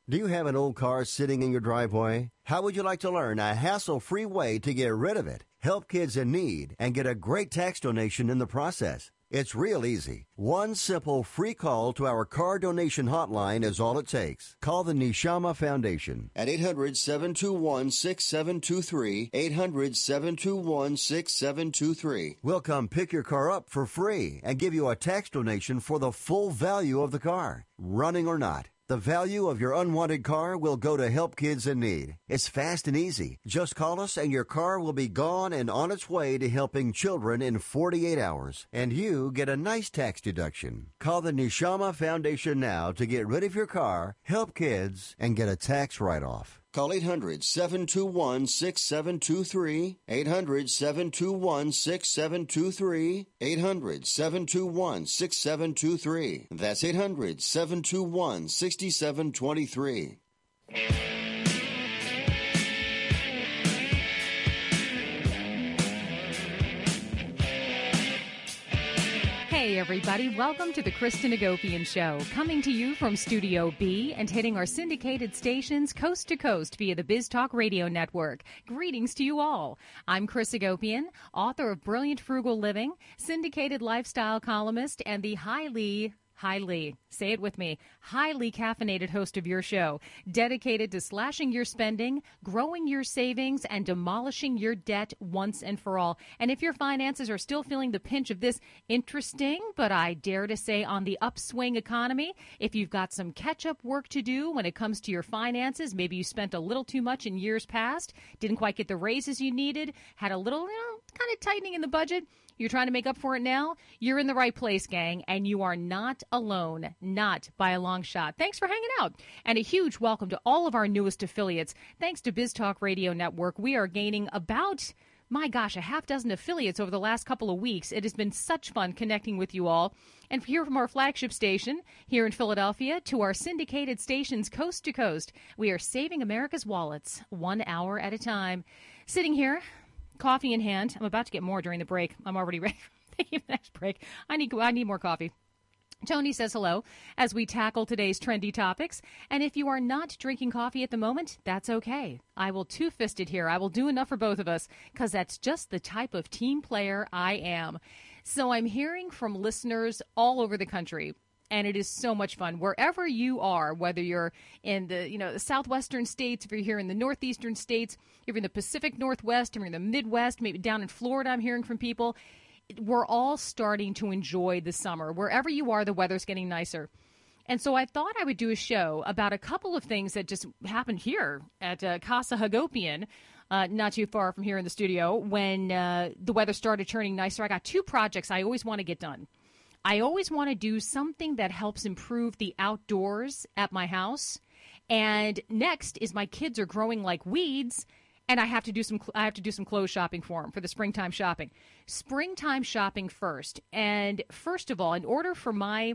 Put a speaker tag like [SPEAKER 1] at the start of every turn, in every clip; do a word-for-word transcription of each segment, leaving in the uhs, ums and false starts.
[SPEAKER 1] Do you have an old car sitting in your driveway? How would you like to learn a hassle-free way to get rid of it, help kids in need, and get a great tax donation in the process? It's real easy. One simple free call to our car donation hotline is all it takes. Call the Neshama Foundation at eight hundred, seven two one, six seven two three, eight hundred, seven two one, six seven two three. We'll come pick your car up for free and give you a tax donation for the full value of the car, running or not. The value of your unwanted car will go to help kids in need. It's fast and easy. Just call us and your car will be gone and on its way to helping children in forty-eight hours. And you get a nice tax deduction. Call the Neshama Foundation now to get rid of your car, help kids, and get a tax write-off. Call eight hundred, seven two one, six seven two three, eight hundred, seven two one, six seven two three, eight hundred, seven two one, six seven two three. That's eight hundred, seven two one, six seven two three.
[SPEAKER 2] Hey everybody, welcome to the Kristen Agopian Show, coming to you from Studio B and hitting our syndicated stations coast to coast via the Biz Talk Radio Network. Greetings to you all. I'm Chris Agopian, author of Brilliant Frugal Living, syndicated lifestyle columnist, and the highly Highly, say it with me, highly caffeinated host of your show, dedicated to slashing your spending, growing your savings, and demolishing your debt once and for all. And if your finances are still feeling the pinch of this interesting, but I dare to say on the upswing economy, if you've got some catch-up work to do when it comes to your finances, maybe you spent a little too much in years past, didn't quite get the raises you needed, had a little, you know, kind of tightening in the budget, you're trying to make up for it now, you're in the right place, gang, and you are not alone, not by a long shot. Thanks for hanging out, and a huge welcome to all of our newest affiliates. Thanks to Biz Talk Radio Network, we are gaining about, my gosh, a half dozen affiliates over the last couple of weeks. It has been such fun connecting with you all. And here from our flagship station here in Philadelphia to our syndicated stations coast to coast, we are saving America's wallets one hour at a time. Sitting here, coffee in hand. I'm about to get more during the break. I'm already ready for the next break. I need I need more coffee. Tony says hello as we tackle today's trendy topics. And if you are not drinking coffee at the moment, that's okay. I will two-fist it here. I will do enough for both of us because that's just the type of team player I am. So I'm hearing from listeners all over the country. And it is so much fun. Wherever you are, whether you're in the, you know, the southwestern states, if you're here in the northeastern states, if you're in the Pacific Northwest, if you're in the Midwest, maybe down in Florida, I'm hearing from people. We're all starting to enjoy the summer. Wherever you are, the weather's getting nicer. And so I thought I would do a show about a couple of things that just happened here at uh, Casa Hagopian, uh, not too far from here in the studio, when uh, the weather started turning nicer. I got two projects I always want to get done. I always want to do something that helps improve the outdoors at my house. And next is my kids are growing like weeds, and I have to do some I have to do some clothes shopping for them for the springtime shopping. Springtime shopping first. And first of all, in order for my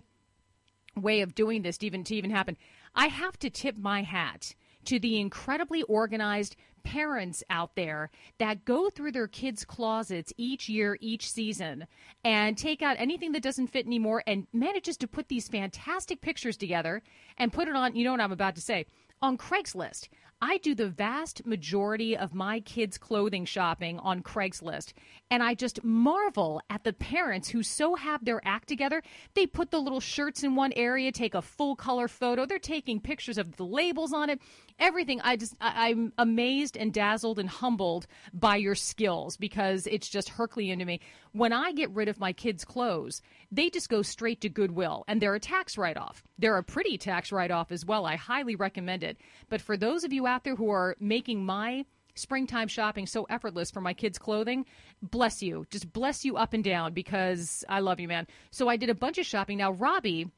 [SPEAKER 2] way of doing this to even to even happen, I have to tip my hat to the incredibly organized parents out there that go through their kids' closets each year, each season, and take out anything that doesn't fit anymore and manages to put these fantastic pictures together and put it on, you know what I'm about to say, on Craigslist. I do the vast majority of my kids' clothing shopping on Craigslist, and I just marvel at the parents who so have their act together. They put the little shirts in one area, take a full-color photo. They're taking pictures of the labels on it, everything. I just, I, I'm amazed and dazzled and humbled by your skills because it's just Herculean to me. When I get rid of my kids' clothes, they just go straight to Goodwill, and they're a tax write-off. They're a pretty tax write-off as well. I highly recommend it. But for those of you out there who are making my springtime shopping so effortless for my kids' clothing, bless you. Just bless you up and down because I love you, man. So I did a bunch of shopping. Now, Robbie,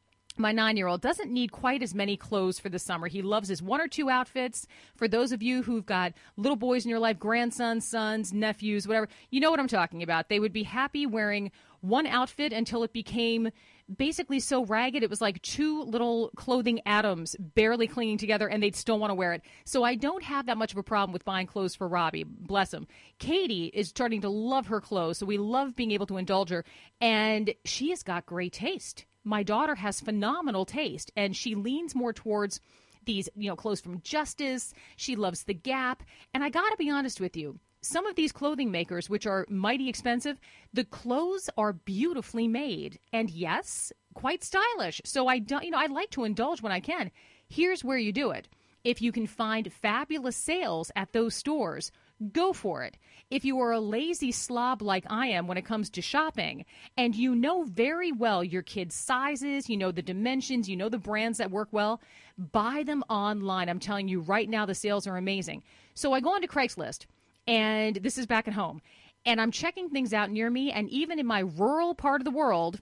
[SPEAKER 2] my nine-year-old, doesn't need quite as many clothes for the summer. He loves his one or two outfits. For those of you who've got little boys in your life, grandsons, sons, nephews, whatever, you know what I'm talking about. They would be happy wearing one outfit until it became basically so ragged it was like two little clothing atoms barely clinging together, and they'd still want to wear it. So I don't have that much of a problem with buying clothes for Robbie. Bless him. Katie is starting to love her clothes, so we love being able to indulge her, and she has got great taste. My daughter has phenomenal taste, and she leans more towards these, you know, clothes from Justice. She loves the Gap. And I got to be honest with you, some of these clothing makers, which are mighty expensive, the clothes are beautifully made. And yes, quite stylish. So I don't, you know, I like to indulge when I can. Here's where you do it. If you can find fabulous sales at those stores, go for it. If you are a lazy slob like I am when it comes to shopping, and you know very well your kids' sizes, you know the dimensions, you know the brands that work well, buy them online. I'm telling you right now, the sales are amazing. So I go onto Craigslist, and this is back at home, and I'm checking things out near me, and even in my rural part of the world,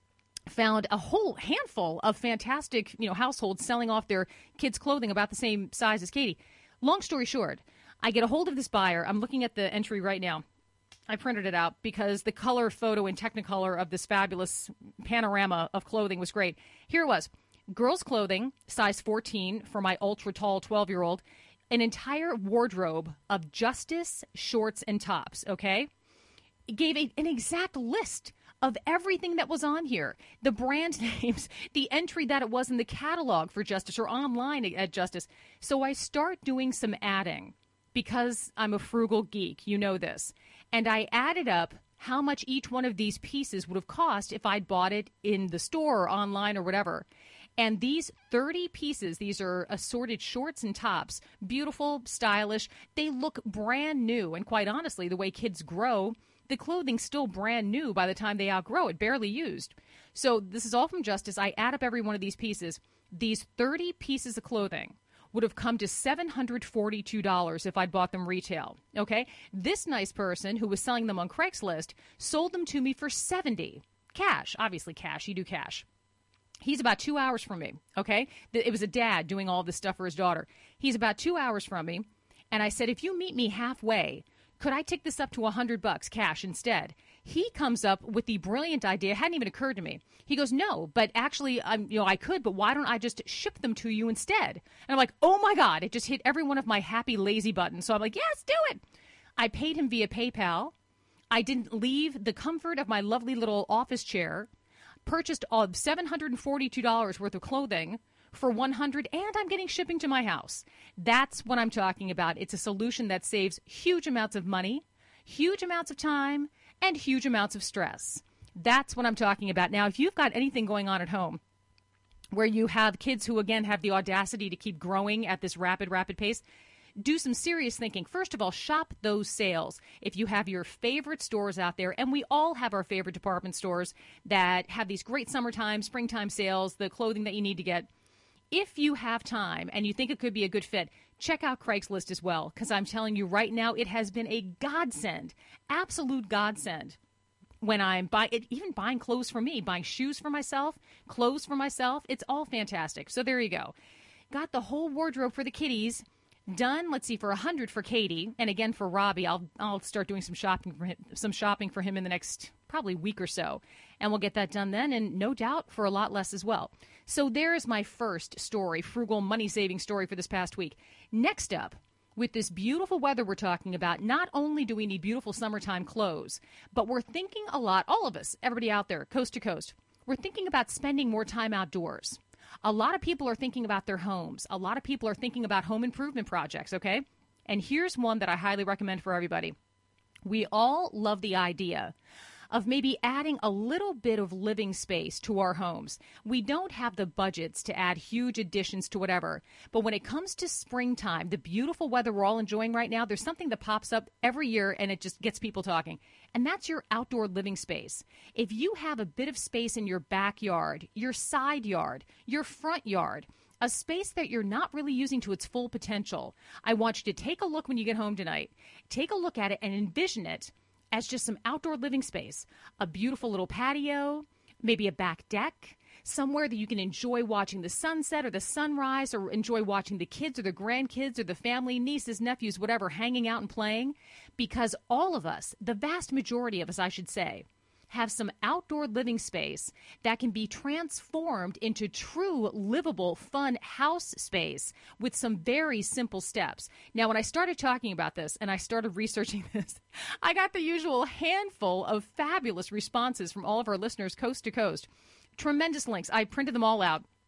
[SPEAKER 2] found a whole handful of fantastic, you know, households selling off their kids' clothing about the same size as Katie. Long story short, I get a hold of this buyer. I'm looking at the entry right now. I printed it out because the color photo in Technicolor of this fabulous panorama of clothing was great. Here it was. Girls' clothing, size fourteen for my ultra-tall twelve-year-old. An entire wardrobe of Justice shorts and tops, okay? It gave a, an exact list of everything that was on here, the brand names, the entry that it was in the catalog for Justice or online at Justice. So I start doing some adding because I'm a frugal geek, you know this. And I added up how much each one of these pieces would have cost if I'd bought it in the store or online or whatever. And these thirty pieces, these are assorted shorts and tops, beautiful, stylish. They look brand new. And quite honestly, the way kids grow, the clothing's still brand new by the time they outgrow it, barely used. So this is all from Justice. I add up every one of these pieces. These thirty pieces of clothing would have come to seven hundred forty-two dollars if I'd bought them retail. Okay? This nice person who was selling them on Craigslist sold them to me for seventy dollars. Cash. Obviously cash. You do cash. He's about two hours from me, okay? It was a dad doing all this stuff for his daughter. He's about two hours from me, and I said, if you meet me halfway, could I take this up to one hundred bucks cash instead? He comes up with the brilliant idea. It hadn't even occurred to me. He goes, no, but actually, um, you know, I could, but why don't I just ship them to you instead? And I'm like, oh, my God. It just hit every one of my happy, lazy buttons. So I'm like, yes, do it. I paid him via PayPal. I didn't leave the comfort of my lovely little office chair, purchased all seven hundred forty-two dollars worth of clothing for one hundred dollars, and I'm getting shipping to my house. That's what I'm talking about. It's a solution that saves huge amounts of money, huge amounts of time, and huge amounts of stress. That's what I'm talking about. Now, if you've got anything going on at home where you have kids who, again, have the audacity to keep growing at this rapid, rapid pace, do some serious thinking. First of all, shop those sales. If you have your favorite stores out there, and we all have our favorite department stores that have these great summertime, springtime sales, the clothing that you need to get. If you have time and you think it could be a good fit, check out Craigslist as well, because I'm telling you right now, it has been a godsend, absolute godsend. When I'm buying, even buying clothes for me, buying shoes for myself, clothes for myself, it's all fantastic. So there you go. Got the whole wardrobe for the kiddies done. Let's see, for a hundred for Katie, and again for Robbie. I'll I'll start doing some shopping for him, some shopping for him in the next probably week or so, and we'll get that done then, and no doubt for a lot less as well. So there's my first story, frugal money saving story for this past week. Next up, with this beautiful weather we're talking about, not only do we need beautiful summertime clothes, but we're thinking a lot, all of us, everybody out there, coast to coast, we're thinking about spending more time outdoors. A lot of people are thinking about their homes. A lot of people are thinking about home improvement projects, okay? And here's one that I highly recommend for everybody. We all love the idea of maybe adding a little bit of living space to our homes. We don't have the budgets to add huge additions to whatever. But when it comes to springtime, the beautiful weather we're all enjoying right now, there's something that pops up every year and it just gets people talking. And that's your outdoor living space. If you have a bit of space in your backyard, your side yard, your front yard, a space that you're not really using to its full potential, I want you to take a look when you get home tonight. Take a look at it and envision it as just some outdoor living space, a beautiful little patio, maybe a back deck, somewhere that you can enjoy watching the sunset or the sunrise, or enjoy watching the kids or the grandkids or the family, nieces, nephews, whatever, hanging out and playing. Because all of us, the vast majority of us, I should say, have some outdoor living space that can be transformed into true, livable, fun house space with some very simple steps. Now, when I started talking about this and I started researching this, I got the usual handful of fabulous responses from all of our listeners coast to coast. Tremendous links. I printed them all out.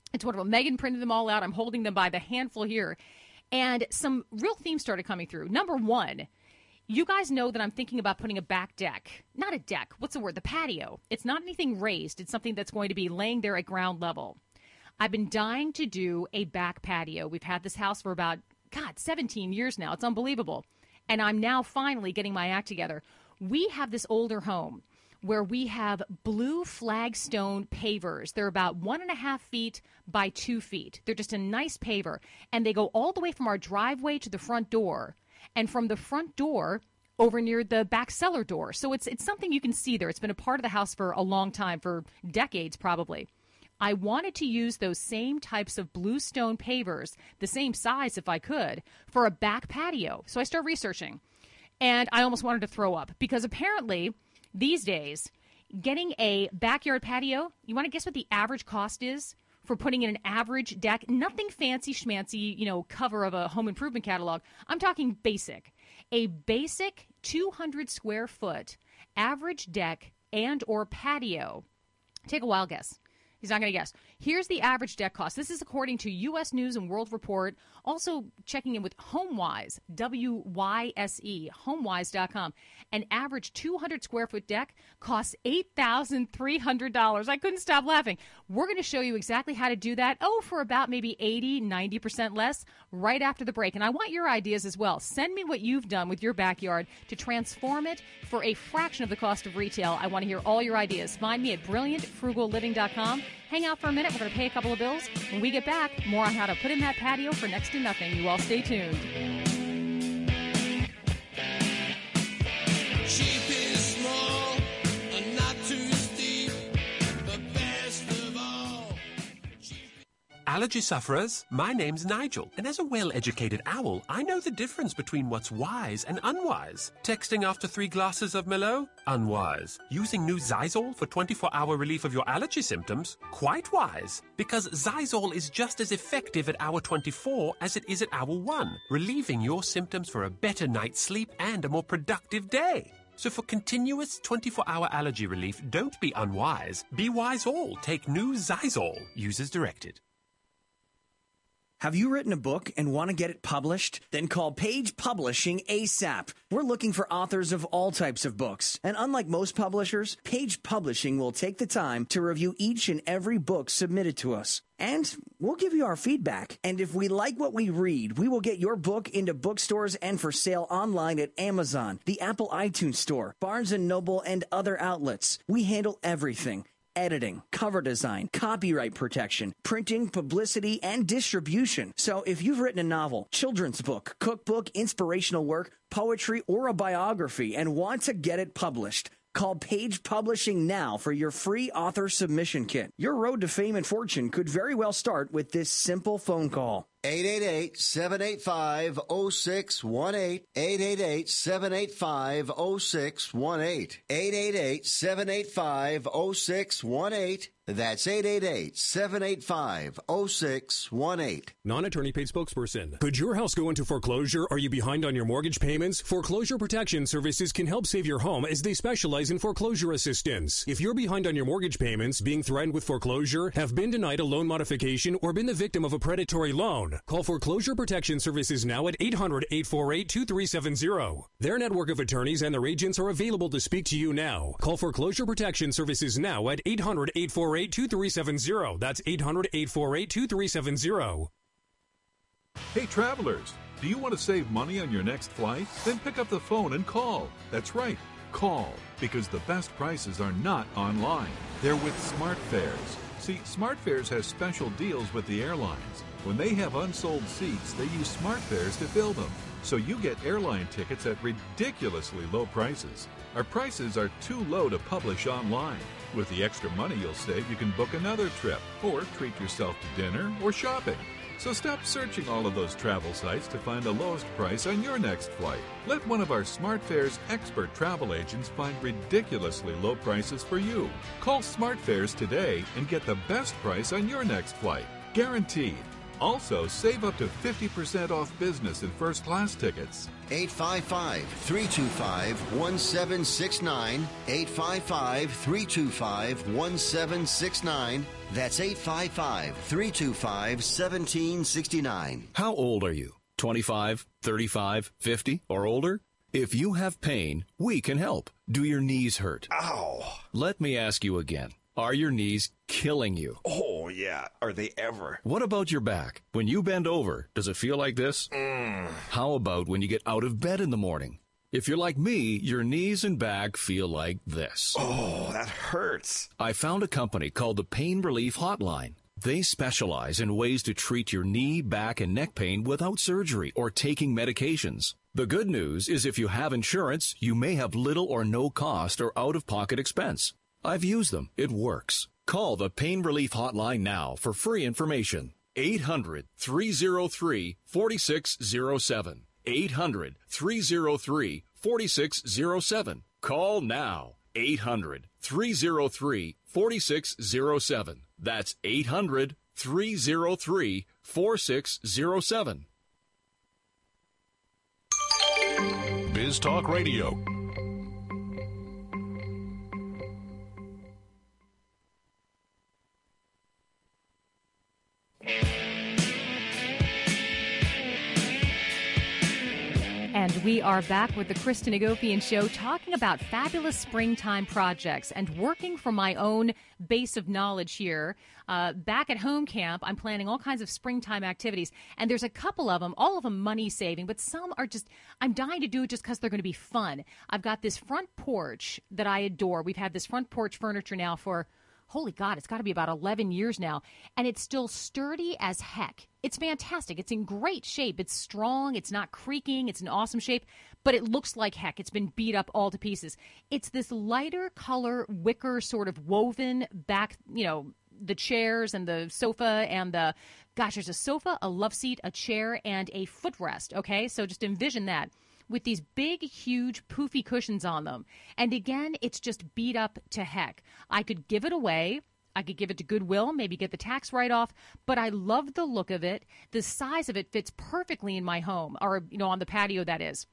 [SPEAKER 2] It's wonderful. Megan printed them all out. I'm holding them by the handful here. And some real themes started coming through. Number one, you guys know that I'm thinking about putting a back deck. Not a deck. What's the word? The patio. It's not anything raised. It's something that's going to be laying there at ground level. I've been dying to do a back patio. We've had this house for about, God, seventeen years now. It's unbelievable. And I'm now finally getting my act together. We have this older home where we have blue flagstone pavers. They're about one and a half feet by two feet. They're just a nice paver. And they go all the way from our driveway to the front door. And from the front door over near the back cellar door. So it's it's something you can see there. It's been a part of the house for a long time, for decades probably. I wanted to use those same types of blue stone pavers, the same size if I could, for a back patio. So I started researching. And I almost wanted to throw up because apparently these days, getting a backyard patio, you want to guess what the average cost is for putting in an average deck? Nothing fancy schmancy, you know, cover of a home improvement catalog. I'm talking basic. A basic two hundred square foot average deck and or patio. Take a wild guess. He's not going to guess. Here's the average deck cost. This is according to U S News and World Report. Also checking in with HomeWise, W Y S E, homewise dot com. An average two hundred square foot deck costs eight thousand three hundred dollars. I couldn't stop laughing. We're going to show you exactly how to do that. Oh, for about maybe eighty, ninety percent less right after the break. And I want your ideas as well. Send me what you've done with your backyard to transform it for a fraction of the cost of retail. I want to hear all your ideas. Find me at brilliant frugal living dot com. Hang out for a minute. We're going to pay a couple of bills. When we get back, more on how to put in that patio for next to nothing. You all stay tuned.
[SPEAKER 3] Cheap is small, and not too steep, but best of all.
[SPEAKER 4] Allergy sufferers, my name's Nigel, and as a well-educated owl, I know the difference between what's wise and unwise. Texting after three glasses of Merlot? Unwise. Using new Zysol for twenty-four hour relief of your allergy symptoms? Quite wise. Because Zysol is just as effective at hour twenty-four as it is at hour one, relieving your symptoms for a better night's sleep and a more productive day. So for continuous twenty-four hour allergy relief, don't be unwise. Be wise all. Take new Zysol. Use as directed.
[SPEAKER 5] Have you written a book and want to get it published? Then call Page Publishing ASAP. We're looking for authors of all types of books. And unlike most publishers, Page Publishing will take the time to review each and every book submitted to us. And we'll give you our feedback. And if we like what we read, we will get your book into bookstores and for sale online at Amazon, the Apple iTunes Store, Barnes and Noble, and other outlets. We handle everything. Editing, cover design, copyright protection, printing, publicity, and distribution. So if you've written a novel, children's book, cookbook, inspirational work, poetry, or a biography and want to get it published, call Page Publishing now for your free author submission kit. Your road to fame and fortune could very well start with this simple phone call.
[SPEAKER 1] eight eight eight, seven eight five, zero six one eight. eight eight eight, seven eight five, zero six one eight. eight eight eight, seven eight five, zero six one eight. That's eight eight eight, seven eight five, zero six one eight.
[SPEAKER 6] Non-attorney paid spokesperson. Could your house go into foreclosure? Are you behind on your mortgage payments? Foreclosure Protection Services can help save your home as they specialize in foreclosure assistance. If you're behind on your mortgage payments, being threatened with foreclosure, have been denied a loan modification, or been the victim of a predatory loan, call Foreclosure Protection Services now at eight hundred, eight four eight, two three seven zero. Their network of attorneys and their agents are available to speak to you now. Call Foreclosure Protection Services now at eight hundred, eight four eight, two three seven zero. That's eight hundred, eight four eight, two three seven zero.
[SPEAKER 7] Hey travelers, do you want to save money on your next flight? Then pick up the phone and call. That's right, call, because the best prices are not online. They're with SmartFares. See, SmartFares has special deals with the airlines. When they have unsold seats, they use SmartFares to fill them. So you get airline tickets at ridiculously low prices. Our prices are too low to publish online. With the extra money you'll save, you can book another trip or treat yourself to dinner or shopping. So stop searching all of those travel sites to find the lowest price on your next flight. Let one of our SmartFares expert travel agents find ridiculously low prices for you. Call SmartFares today and get the best price on your next flight. Guaranteed. Also, save up to fifty percent off business and first class tickets.
[SPEAKER 1] eight five five, three two five, one seven six nine. eight five five, three two five, one seven six nine. That's eight five five, three two five, one seven six nine.
[SPEAKER 8] How old are you? twenty-five, thirty-five, fifty, or older? If you have pain, we can help. Do your knees hurt?
[SPEAKER 9] Ow.
[SPEAKER 8] Let me ask you again. Are your knees killing you?
[SPEAKER 9] Oh, yeah. Are they ever?
[SPEAKER 8] What about your back? When you bend over, does it feel like this?
[SPEAKER 9] Mm.
[SPEAKER 8] How about when you get out of bed in the morning? If you're like me, your knees and back feel like this.
[SPEAKER 9] Oh, that hurts.
[SPEAKER 8] I found a company called the Pain Relief Hotline. They specialize in ways to treat your knee, back, and neck pain without surgery or taking medications. The good news is if you have insurance, you may have little or no cost or out-of-pocket expense. I've used them. It works. Call the Pain Relief Hotline now for free information. eight hundred, three oh three, four six oh seven. eight hundred, three oh three, four six oh seven. Call now. eight hundred, three oh three, four six oh seven. That's eight hundred, three oh three, four six oh seven.
[SPEAKER 10] Biz Talk Radio.
[SPEAKER 2] And we are back with the Kristen Hagopian Show, talking about fabulous springtime projects and working from my own base of knowledge here. Uh, back at home camp, I'm planning all kinds of springtime activities, and there's a couple of them, all of them money saving, but some are just, I'm dying to do it just because they're going to be fun. I've got this front porch that I adore. We've had this front porch furniture now for, holy God, it's got to be about eleven years now, and it's still sturdy as heck. It's fantastic. It's in great shape. It's strong. It's not creaking. It's in awesome shape, but it looks like heck. It's been beat up all to pieces. It's this lighter color wicker sort of woven back, you know, the chairs and the sofa and the, gosh, there's a sofa, a love seat, a chair, and a footrest, okay? So just envision that with these big, huge, poofy cushions on them. And again, it's just beat up to heck. I could give it away. I could give it to Goodwill, maybe get the tax write-off, but I love the look of it. The size of it fits perfectly in my home, or, you know, on the patio, that is.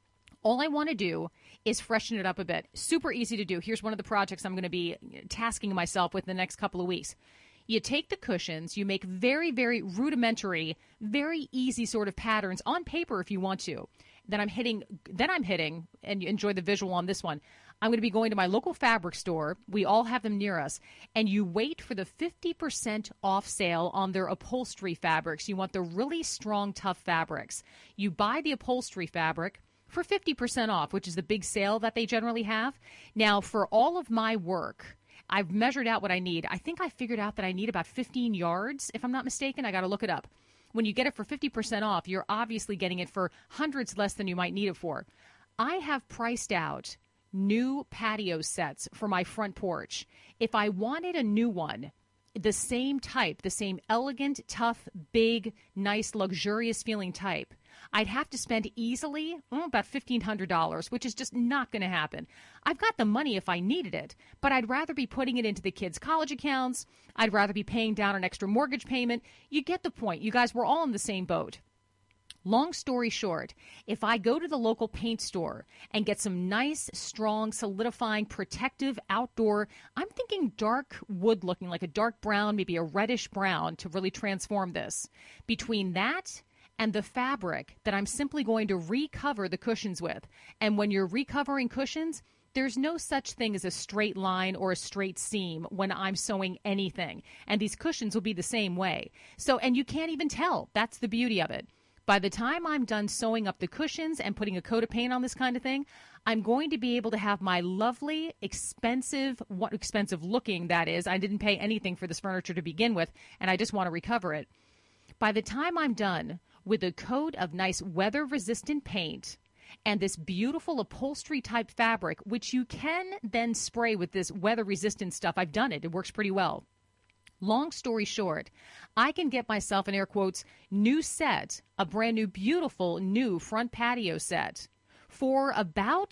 [SPEAKER 2] All I want to do is freshen it up a bit. Super easy to do. Here's one of the projects I'm going to be tasking myself with in the next couple of weeks. You take the cushions, you make very, very rudimentary, very easy sort of patterns on paper if you want to. Then I'm hitting, then I'm hitting, and you enjoy the visual on this one, I'm going to be going to my local fabric store. We all have them near us. And you wait for the fifty percent off sale on their upholstery fabrics. You want the really strong, tough fabrics. You buy the upholstery fabric for fifty percent off, which is the big sale that they generally have. Now, for all of my work, I've measured out what I need. I think I figured out that I need about fifteen yards, if I'm not mistaken. I got to look it up. When you get it for fifty percent off, you're obviously getting it for hundreds less than you might need it for. I have priced out new patio sets for my front porch. If I wanted a new one, the same type, the same elegant, tough, big, nice, luxurious feeling type, I'd have to spend easily oh, about fifteen hundred dollars, which is just not going to happen. I've got the money if I needed it, but I'd rather be putting it into the kids' college accounts. I'd rather be paying down an extra mortgage payment. You get the point. You guys, we're all in the same boat. Long story short, if I go to the local paint store and get some nice, strong, solidifying, protective outdoor, I'm thinking dark wood looking, like a dark brown, maybe a reddish brown to really transform this. Between that and the fabric that I'm simply going to recover the cushions with. And when you're recovering cushions, there's no such thing as a straight line or a straight seam when I'm sewing anything. And these cushions will be the same way. So, and you can't even tell. That's the beauty of it. By the time I'm done sewing up the cushions and putting a coat of paint on this kind of thing, I'm going to be able to have my lovely, expensive, what expensive looking, that is. I didn't pay anything for this furniture to begin with, and I just want to recover it. By the time I'm done with a coat of nice weather-resistant paint and this beautiful upholstery-type fabric, which you can then spray with this weather-resistant stuff, I've done it. It works pretty well. Long story short, I can get myself an air quotes new set, a brand new, beautiful, new front patio set for about,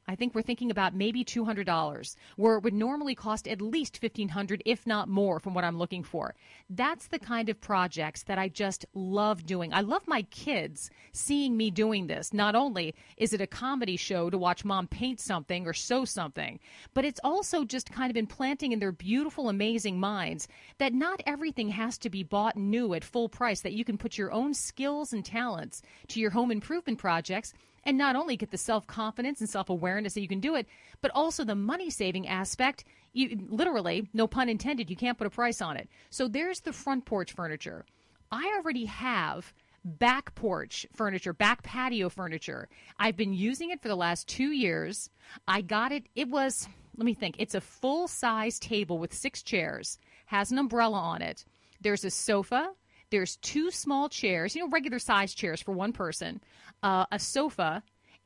[SPEAKER 2] I think we're thinking about maybe two hundred dollars, where it would normally cost at least fifteen hundred dollars, if not more, from what I'm looking for. That's the kind of projects that I just love doing. I love my kids seeing me doing this. Not only is it a comedy show to watch mom paint something or sew something, but it's also just kind of implanting in their beautiful, amazing minds that not everything has to be bought new at full price, that you can put your own skills and talents to your home improvement projects and not only get the self-confidence and self-awareness that you can do it, but also the money-saving aspect. You literally, no pun intended, you can't put a price on it. So there's the front porch furniture. I already have back porch furniture, back patio furniture. I've been using it for the last two years. I got it. It was, let me think, it's a full-size table with six chairs, has an umbrella on it. There's a sofa. There's two small chairs, you know, regular size chairs for one person, uh, a sofa,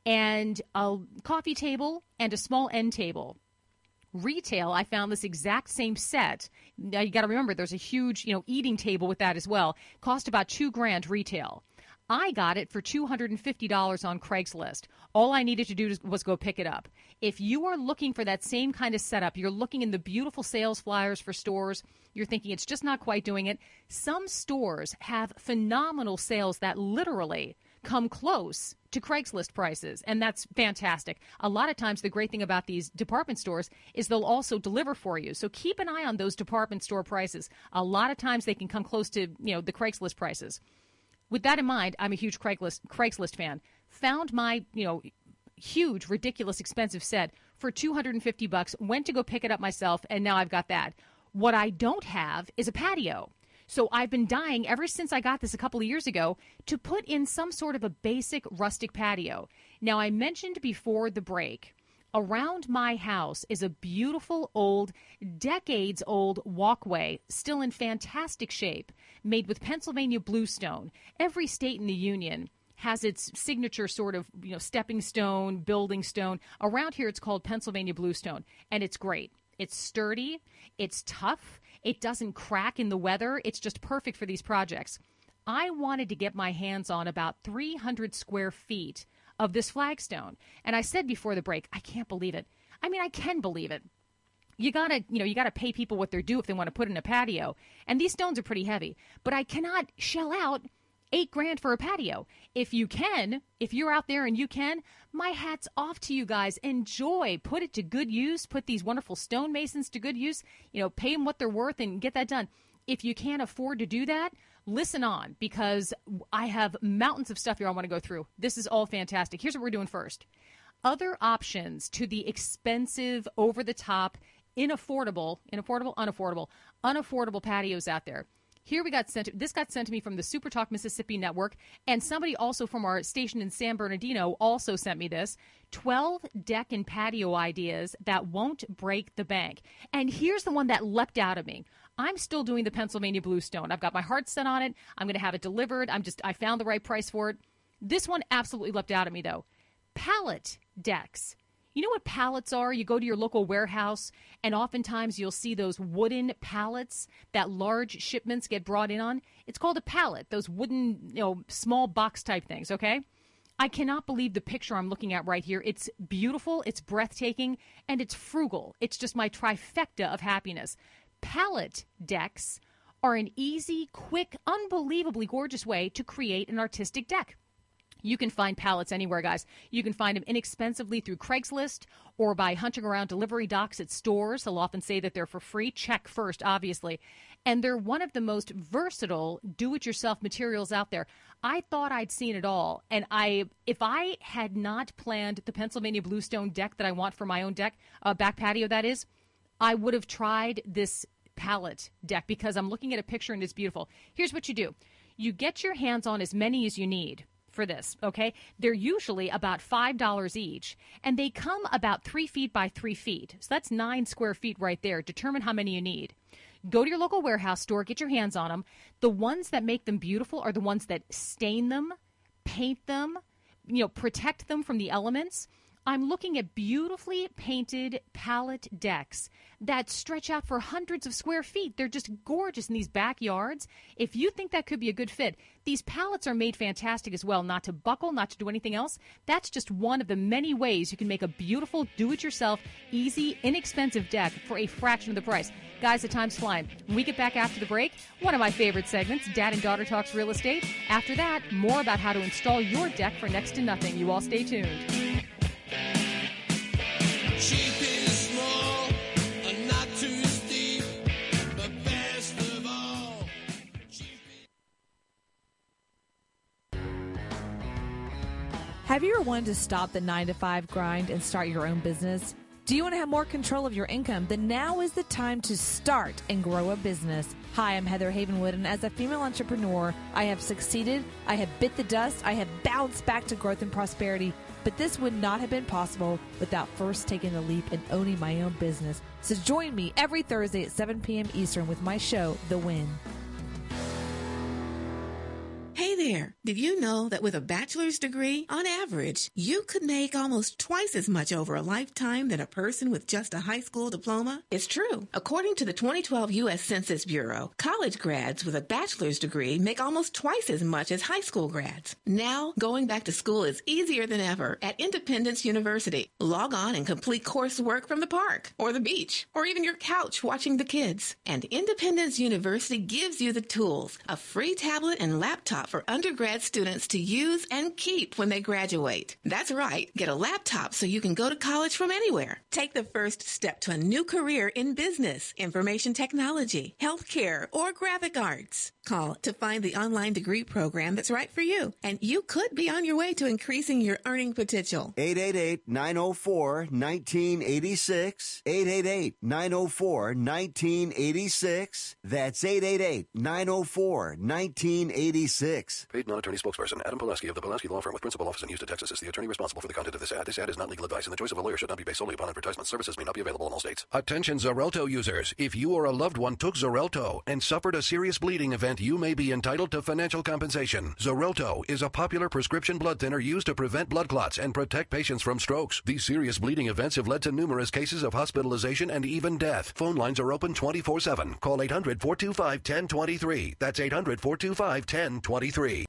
[SPEAKER 2] and a coffee table, and a small end table. Retail, I found this exact same set. Now, you got to remember, there's a huge, you know, eating table with that as well. Cost about two grand retail. I got it for two hundred fifty dollars on Craigslist. All I needed to do was go pick it up. If you are looking for that same kind of setup, you're looking in the beautiful sales flyers for stores, you're thinking it's just not quite doing it. Some stores have phenomenal sales that literally come close to Craigslist prices, and that's fantastic. A lot of times, the great thing about these department stores is they'll also deliver for you. So keep an eye on those department store prices. A lot of times, they can come close to, you know, the Craigslist prices. With that in mind, I'm a huge Craigslist Craigslist fan. Found my, you know, huge, ridiculous, expensive set for two hundred fifty bucks. Went to go pick it up myself, and now I've got that. What I don't have is a patio. So I've been dying ever since I got this a couple of years ago to put in some sort of a basic rustic patio. Now, I mentioned before the break, around my house is a beautiful old, decades-old walkway, still in fantastic shape, made with Pennsylvania bluestone. Every state in the union has its signature sort of, you know, stepping stone, building stone. Around here, it's called Pennsylvania bluestone, and it's great. It's sturdy. It's tough. It doesn't crack in the weather. It's just perfect for these projects. I wanted to get my hands on about three hundred square feet of this flagstone. And I said before the break, I can't believe it. I mean, I can believe it. You gotta, you know, you gotta pay people what they're due if they want to put in a patio. And these stones are pretty heavy. But I cannot shell out eight grand for a patio. If you can, if you're out there and you can, my hat's off to you guys. Enjoy. Put it to good use. Put these wonderful stonemasons to good use. You know, pay them what they're worth and get that done. If you can't afford to do that, listen on, because I have mountains of stuff here I want to go through. This is all fantastic. Here's what we're doing first. Other options to the expensive, over-the-top, inaffordable, inaffordable, unaffordable, unaffordable patios out there. Here we got sent, this got sent to me from the Super Talk Mississippi Network, and somebody also from our station in San Bernardino also sent me this. twelve deck and patio ideas that won't break the bank. And here's the one that leapt out at me. I'm still doing the Pennsylvania bluestone. I've got my heart set on it. I'm going to have it delivered. I'm just, I found the right price for it. This one absolutely leapt out at me, though. Pallet decks. You know what pallets are? You go to your local warehouse, and oftentimes you'll see those wooden pallets that large shipments get brought in on. It's called a pallet, those wooden, you know, small box type things, okay? I cannot believe the picture I'm looking at right here. It's beautiful, it's breathtaking, and it's frugal. It's just my trifecta of happiness. Pallet decks are an easy, quick, unbelievably gorgeous way to create an artistic deck. You can find pallets anywhere, guys. You can find them inexpensively through Craigslist or by hunting around delivery docks at stores. They'll often say that they're for free. Check first, obviously. And they're one of the most versatile do-it-yourself materials out there. I thought I'd seen it all. And I, if I had not planned the Pennsylvania bluestone deck that I want for my own deck, uh, back patio that is, I would have tried this pallet deck because I'm looking at a picture and it's beautiful. Here's what you do. You get your hands on as many as you need for this, okay? They're usually about five dollars each, and they come about three feet by three feet. So that's nine square feet right there. Determine how many you need. Go to your local warehouse store, get your hands on them. The ones that make them beautiful are the ones that stain them, paint them, you know, protect them from the elements. I'm looking at beautifully painted pallet decks that stretch out for hundreds of square feet. They're just gorgeous in these backyards. If you think that could be a good fit, these pallets are made fantastic as well, not to buckle, not to do anything else. That's just one of the many ways you can make a beautiful, do-it-yourself, easy, inexpensive deck for a fraction of the price. Guys, the time's flying. When we get back after the break, one of my favorite segments, Dad and Daughter Talks Real Estate. After that, more about how to install your deck for next to nothing. You all stay tuned.
[SPEAKER 3] Cheap is small and not too steep, but best of all, cheap is...
[SPEAKER 11] Have you ever wanted to stop the nine to five grind and start your own business? Do you want to have more control of your income? Then now is the time to start and grow a business. Hi, I'm Heather Havenwood, and as a female entrepreneur, I have succeeded, I have bit the dust, I have bounced back to growth and prosperity, but this would not have been possible without first taking the leap and owning my own business. So join me every Thursday at seven p.m. Eastern with my show, The Win.
[SPEAKER 12] Hey there, did you know that with a bachelor's degree, on average, you could make almost twice as much over a lifetime than a person with just a high school diploma? It's true. According to the twenty twelve U S Census Bureau, college grads with a bachelor's degree make almost twice as much as high school grads. Now, going back to school is easier than ever at Independence University. Log on and complete coursework from the park, or the beach, or even your couch watching the kids. And Independence University gives you the tools, a free tablet and laptop for undergrad students to use and keep when they graduate. That's right. Get a laptop so you can go to college from anywhere. Take the first step to a new career in business, information technology, healthcare, or graphic arts. Call to find the online degree program that's right for you, and you could be on your way to increasing your earning potential.
[SPEAKER 1] eight eight eight, nine oh four, one nine eight six. eight eight eight, nine oh four, one nine eight six. That's eight eight eight, nine oh four, one nine eight six.
[SPEAKER 10] Paid non-attorney spokesperson Adam Pulaski of the Pulaski Law Firm with principal office in Houston, Texas is the attorney responsible for the content of this ad. This ad is not legal advice, and the choice of a lawyer should not be based solely upon advertisement. Services may not be available in all states. Attention Xarelto users. If you or a loved one took Xarelto and suffered a serious bleeding event, you may be entitled to financial compensation. Xarelto is a popular prescription blood thinner used to prevent blood clots and protect patients from strokes. These serious bleeding events have led to numerous cases of hospitalization and even death. Phone lines are open twenty-four seven. Call eight hundred, four two five, one zero two three. That's eight hundred, four two five, one zero two three.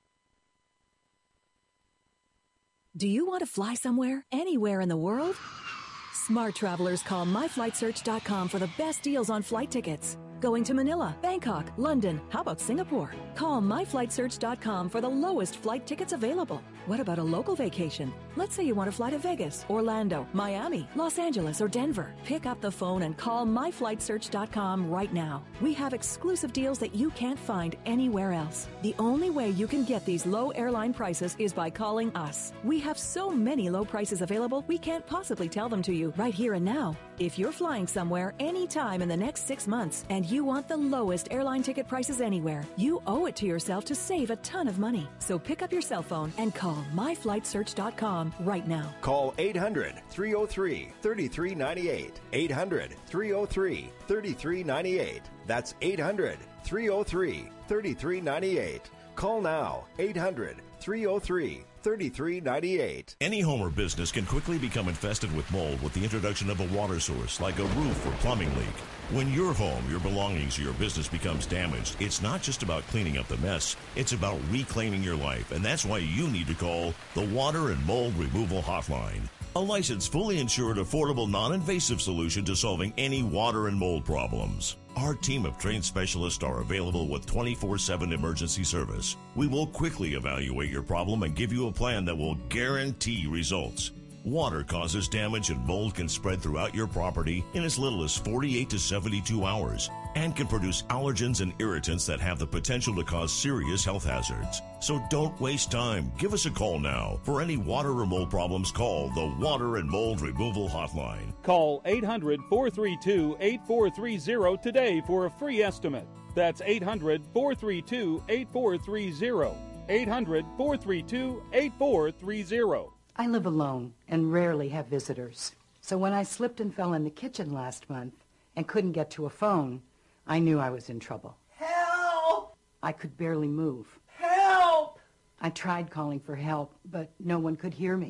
[SPEAKER 13] Do you want to fly somewhere, anywhere in the world? Smart travelers call my flight search dot com for the best deals on flight tickets. Going to Manila, Bangkok, London, how about Singapore? Call my flight search dot com for the lowest flight tickets available. What about a local vacation? Let's say you want to fly to Vegas, Orlando, Miami, Los Angeles, or Denver. Pick up the phone and call my flight search dot com right now. We have exclusive deals that you can't find anywhere else. The only way you can get these low airline prices is by calling us. We have so many low prices available, we can't possibly tell them to you right here and now. If you're flying somewhere anytime in the next six months and you want the lowest airline ticket prices anywhere, you owe it to yourself to save a ton of money. So pick up your cell phone and call my flight search dot com right now.
[SPEAKER 14] Call eight hundred, three oh three, three three nine eight. eight hundred, three oh three, three three nine eight. That's eight hundred, three oh three, three three nine eight. Call now. eight hundred, three oh three, three three nine eight.
[SPEAKER 15] Any home or business can quickly become infested with mold with the introduction of a water source like a roof or plumbing leak. When your home, your belongings, or your business becomes damaged, it's not just about cleaning up the mess. It's about reclaiming your life, and that's why you need to call the Water and Mold Removal Hotline. A licensed, fully insured, affordable, non-invasive solution to solving any water and mold problems. Our team of trained specialists are available with twenty-four seven emergency service. We will quickly evaluate your problem and give you a plan that will guarantee results. Water causes damage and mold can spread throughout your property in as little as forty-eight to seventy-two hours and can produce allergens and irritants that have the potential to cause serious health hazards. So don't waste time. Give us a call now. For any water or mold problems, call the Water and Mold Removal Hotline.
[SPEAKER 16] Call eight hundred, four three two, eight four three zero today for a free estimate. That's eight hundred, four three two, eight four three zero. eight hundred, four three two, eight four three zero.
[SPEAKER 17] I live alone and rarely have visitors. So when I slipped and fell in the kitchen last month and couldn't get to a phone, I knew I was in trouble.
[SPEAKER 18] Help!
[SPEAKER 17] I could barely move.
[SPEAKER 18] Help!
[SPEAKER 17] I tried calling for help, but no one could hear me.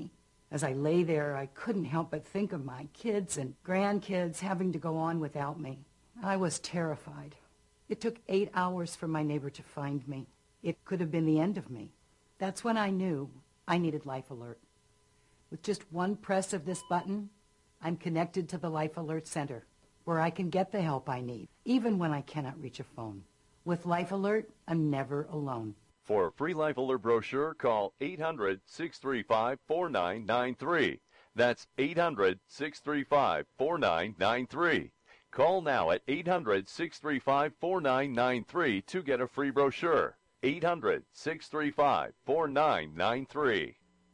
[SPEAKER 17] As I lay there, I couldn't help but think of my kids and grandkids having to go on without me. I was terrified. It took eight hours for my neighbor to find me. It could have been the end of me. That's when I knew I needed Life Alert. With just one press of this button, I'm connected to the Life Alert Center, where I can get the help I need, even when I cannot reach a phone. With Life Alert, I'm never alone.
[SPEAKER 18] For a free Life Alert brochure, call eight hundred, six three five, four nine nine three. That's eight hundred, six three five, four nine nine three. Call now at eight hundred, six three five, four nine nine three to get a free brochure. eight hundred, six three five, four nine nine three.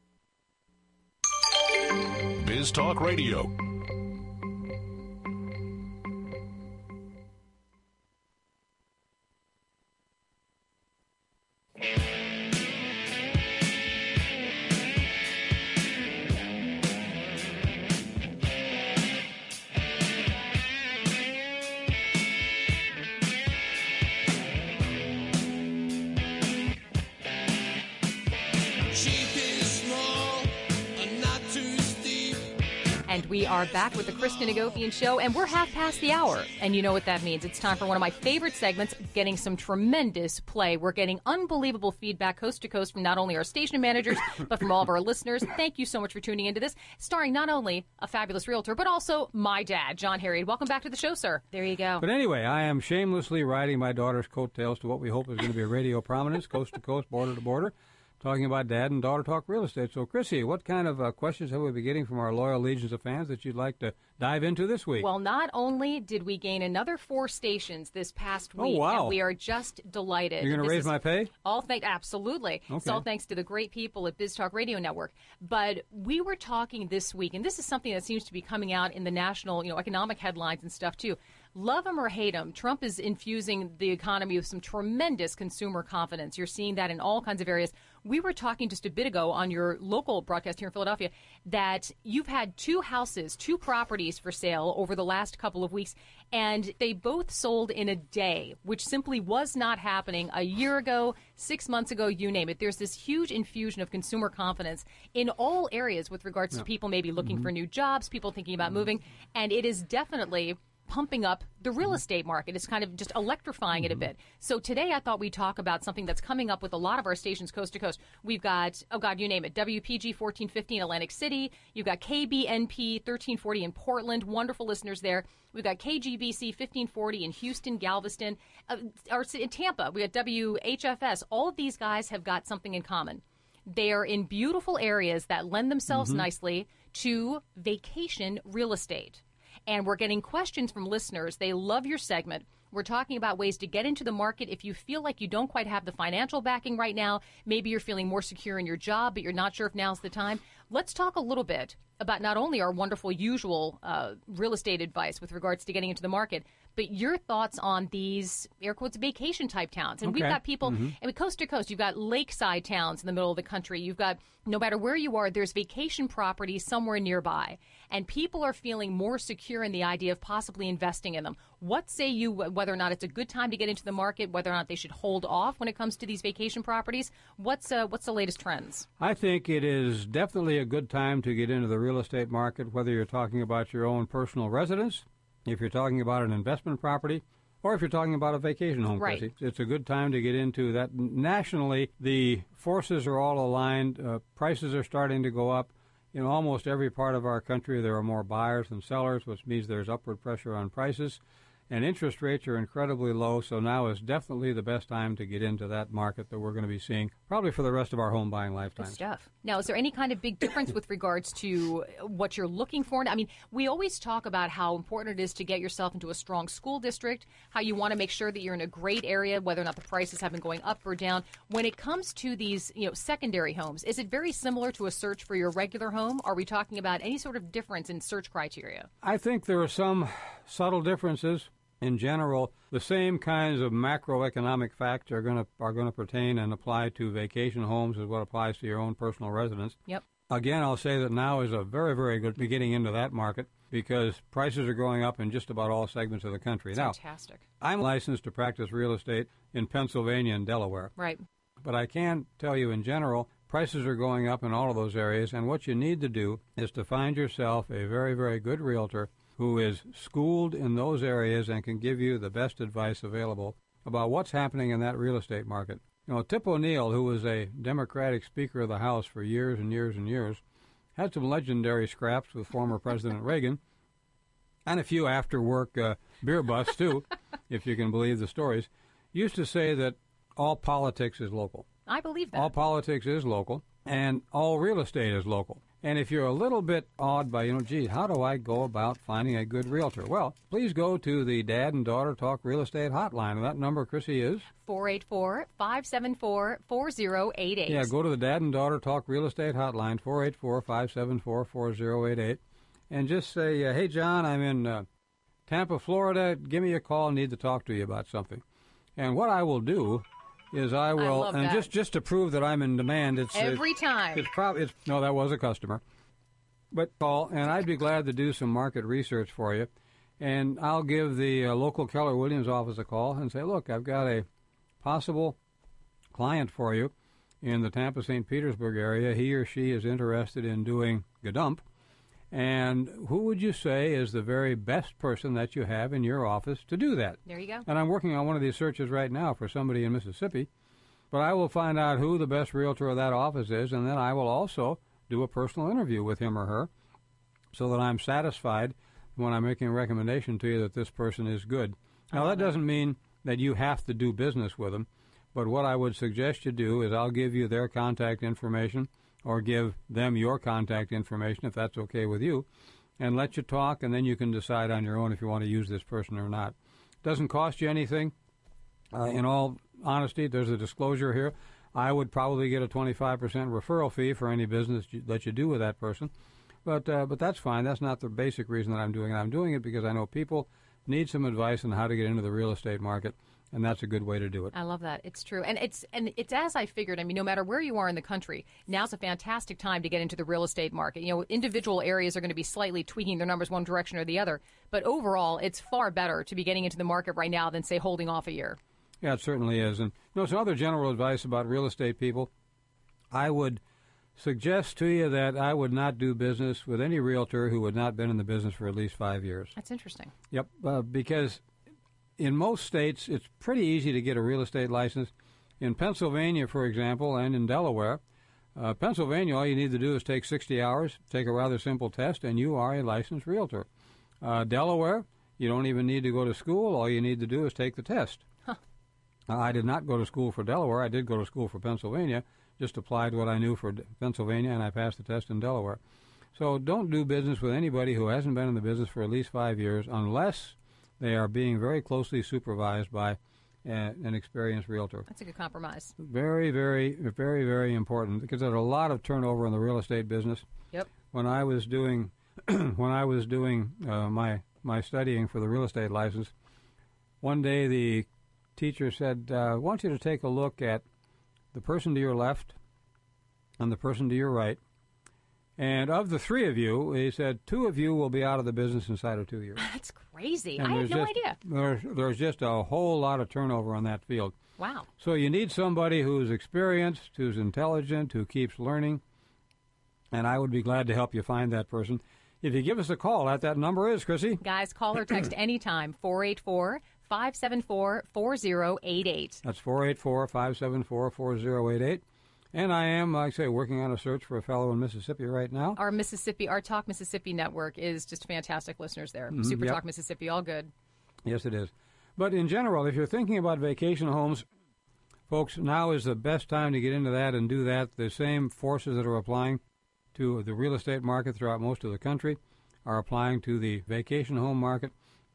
[SPEAKER 15] Biz Talk Radio.
[SPEAKER 2] And we are back with the Kristen Hagopian Show, and we're half past the hour. And you know what that means. It's time for one of my favorite segments, getting some tremendous play. We're getting unbelievable feedback coast to coast from not only our station managers, but from all of our listeners. Thank you so much for tuning into this, starring not only a fabulous realtor, but also my dad, John Harriet. Welcome back to the show, sir. There you go.
[SPEAKER 19] But anyway, I am shamelessly riding my daughter's coattails to what we hope is going to be a radio prominence, coast to coast, border to border, talking about Dad and Daughter Talk Real Estate. So, Chrissy, what kind of uh, questions have we been getting from our loyal legions of fans that you'd like to dive into this week?
[SPEAKER 2] Well, not only did we gain another four stations this past week,
[SPEAKER 19] oh, wow.
[SPEAKER 2] and we are just delighted.
[SPEAKER 19] You're going to raise my pay?
[SPEAKER 2] All thanks, absolutely.
[SPEAKER 19] Okay.
[SPEAKER 2] It's all thanks to the great people at Biz Talk Radio Network. But we were talking this week, and this is something that seems to be coming out in the national, you know, economic headlines and stuff too. Love him or hate him, Trump is infusing the economy with some tremendous consumer confidence. You're seeing that in all kinds of areas. We were talking just a bit ago on your local broadcast here in Philadelphia that you've had two houses, two properties for sale over the last couple of weeks, and they both sold in a day, which simply was not happening a year ago, six months ago, you name it. There's this huge infusion of consumer confidence in all areas with regards
[SPEAKER 19] yeah.
[SPEAKER 2] to people maybe looking
[SPEAKER 19] mm-hmm.
[SPEAKER 2] for new jobs, people thinking about mm-hmm. moving, and it is definitely pumping up the real estate market. It's kind of just electrifying mm-hmm. it a bit. So today I thought we'd talk about something that's coming up with a lot of our stations coast to coast. We've got, oh God, you name it, W P G fourteen fifty in Atlantic City. You've got K B N P thirteen forty in Portland. Wonderful listeners there. We've got K G B C fifteen forty in Houston, Galveston. Uh, or in Tampa, we got W H F S. All of these guys have got something in common. They are in beautiful areas that lend themselves mm-hmm. nicely to vacation real estate. And we're getting questions from listeners. They love your segment. We're talking about ways to get into the market if you feel like you don't quite have the financial backing right now. Maybe you're feeling more secure in your job, but you're not sure if now's the time. Let's talk a little bit about not only our wonderful usual uh, real estate advice with regards to getting into the market, but your thoughts on these, air quotes, vacation-type towns. And
[SPEAKER 19] okay.
[SPEAKER 2] we've got people,
[SPEAKER 19] mm-hmm.
[SPEAKER 2] I mean, coast to coast, you've got lakeside towns in the middle of the country. You've got, no matter where you are, there's vacation properties somewhere nearby. And people are feeling more secure in the idea of possibly investing in them. What say you, whether or not it's a good time to get into the market, whether or not they should hold off when it comes to these vacation properties? What's uh, what's the latest trends?
[SPEAKER 19] I think it is definitely a good time to get into the real estate market, whether you're talking about your own personal residence, if you're talking about an investment property, or if you're talking about a vacation home,
[SPEAKER 2] right.
[SPEAKER 19] Chrissy. It's a good time to get into that. Nationally, the forces are all aligned. Uh, prices are starting to go up. In almost every part of our country, there are more buyers than sellers, which means there's upward pressure on prices. And interest rates are incredibly low, so now is definitely the best time to get into that market that we're going to be seeing probably for the rest of our home buying lifetime.
[SPEAKER 2] Good stuff. Now, is there any kind of big difference with regards to what you're looking for? I mean, we always talk about how important it is to get yourself into a strong school district, how you want to make sure that you're in a great area, whether or not the prices have been going up or down. When it comes to these, you know, secondary homes, is it very similar to a search for your regular home? Are we talking about any sort of difference in search criteria?
[SPEAKER 19] I think there are some subtle differences. In general, the same kinds of macroeconomic facts are going to are going to pertain and apply to vacation homes as what applies to your own personal residence.
[SPEAKER 2] Yep.
[SPEAKER 19] Again, I'll say that now is a very, very good beginning into that market because prices are going up in just about all segments of the country.
[SPEAKER 2] That's
[SPEAKER 19] now,
[SPEAKER 2] fantastic.
[SPEAKER 19] I'm licensed to practice real estate in Pennsylvania and Delaware.
[SPEAKER 2] Right.
[SPEAKER 19] But I can tell you in general, prices are going up in all of those areas, and what you need to do is to find yourself a very, very good realtor who is schooled in those areas and can give you the best advice available about what's happening in that real estate market. You know, Tip O'Neill, who was a Democratic Speaker of the House for years and years and years, had some legendary scraps with former President Reagan, and a few after-work uh, beer busts, too, if you can believe the stories, used to say that all politics is local.
[SPEAKER 2] I believe that.
[SPEAKER 19] All politics is local, and all real estate is local. And if you're a little bit awed by, you know, gee, how do I go about finding a good realtor? Well, please go to the Dad and Daughter Talk Real Estate Hotline. And that number, Chrissy, is?
[SPEAKER 2] four eight four, five seven four, four zero eight eight.
[SPEAKER 19] Yeah, go to the Dad and Daughter Talk Real Estate Hotline, four eight four, five seven four, four zero eight eight. And just say, uh, hey, John, I'm in uh, Tampa, Florida. Give me a call. I need to talk to you about something. And what I will do is I will,
[SPEAKER 2] I love
[SPEAKER 19] and
[SPEAKER 2] that.
[SPEAKER 19] just just to prove that I'm in demand, it's
[SPEAKER 2] Every
[SPEAKER 19] it's,
[SPEAKER 2] time.
[SPEAKER 19] It's probably it's no, that was a customer, but call, and I'd be glad to do some market research for you, and I'll give the uh, local Keller Williams office a call and say, look, I've got a possible client for you in the Tampa Saint Petersburg area. He or she is interested in doing Gadump, and who would you say is the very best person that you have in your office to do that?
[SPEAKER 2] There you go.
[SPEAKER 19] And I'm working on one of these searches right now for somebody in Mississippi, but I will find out who the best realtor of that office is, and then I will also do a personal interview with him or her so that I'm satisfied when I'm making a recommendation to you that this person is good. Now, that doesn't mean that you have to do business with them, but what I would suggest you do is I'll give you their contact information or give them your contact information, if that's okay with you, and let you talk, and then you can decide on your own if you want to use this person or not. It doesn't cost you anything. Uh, in all honesty, there's a disclosure here. I would probably get a twenty-five percent referral fee for any business you, that you do with that person, but uh, but that's fine. That's not the basic reason that I'm doing it. I'm doing it because I know people need some advice on how to get into the real estate market, and that's a good way to do it.
[SPEAKER 2] I love that. It's true. And it's and it's as I figured. I mean, no matter where you are in the country, now's a fantastic time to get into the real estate market. You know, individual areas are going to be slightly tweaking their numbers one direction or the other, but overall, it's far better to be getting into the market right now than, say, holding off a year.
[SPEAKER 19] Yeah, it certainly is. And you know, some other general advice about real estate people, I would suggest to you that I would not do business with any realtor who had not been in the business for at least five years.
[SPEAKER 2] That's interesting.
[SPEAKER 19] Yep, uh, because in most states, it's pretty easy to get a real estate license. In Pennsylvania, for example, and in Delaware, uh, Pennsylvania, all you need to do is take sixty hours, take a rather simple test, and you are a licensed realtor. Uh, Delaware, you don't even need to go to school. All you need to do is take the test.
[SPEAKER 2] Huh.
[SPEAKER 19] Uh, I did not go to school for Delaware. I did go to school for Pennsylvania, just applied what I knew for D- Pennsylvania, and I passed the test in Delaware. So don't do business with anybody who hasn't been in the business for at least five years unless they are being very closely supervised by uh, an experienced realtor.
[SPEAKER 2] That's a good compromise.
[SPEAKER 19] Very, very, very, very important because there's a lot of turnover in the real estate business.
[SPEAKER 2] Yep.
[SPEAKER 19] When I was doing, when I was doing uh, my my studying for the real estate license, one day the teacher said, uh, "I want you to take a look at the person to your left and the person to your right. And of the three of you," he said, two of you will be out of the business inside of two years.
[SPEAKER 2] That's crazy.
[SPEAKER 19] And
[SPEAKER 2] I had
[SPEAKER 19] there's
[SPEAKER 2] no
[SPEAKER 19] just,
[SPEAKER 2] idea.
[SPEAKER 19] There's, there's just a whole lot of turnover on that field.
[SPEAKER 2] Wow.
[SPEAKER 19] So you need somebody who's experienced, who's intelligent, who keeps learning, and I would be glad to help you find that person. If you give us a call, at that number is, Chrissy?
[SPEAKER 2] Guys, call or text anytime, four eight four, five seven four, four zero eight eight.
[SPEAKER 19] That's four eight four, five seven four, four zero eight eight. And I am, like I say, working on a search for a fellow in Mississippi right now.
[SPEAKER 2] Our Mississippi, our Talk Mississippi network is just fantastic listeners there.
[SPEAKER 19] Mm-hmm,
[SPEAKER 2] Super
[SPEAKER 19] yep.
[SPEAKER 2] Talk Mississippi, all good.
[SPEAKER 19] Yes, it is. But in general, if you're thinking about vacation homes, folks, now is the best time to get into that and do that. The same forces that are applying to the real estate market throughout most of the country are applying to the vacation home market.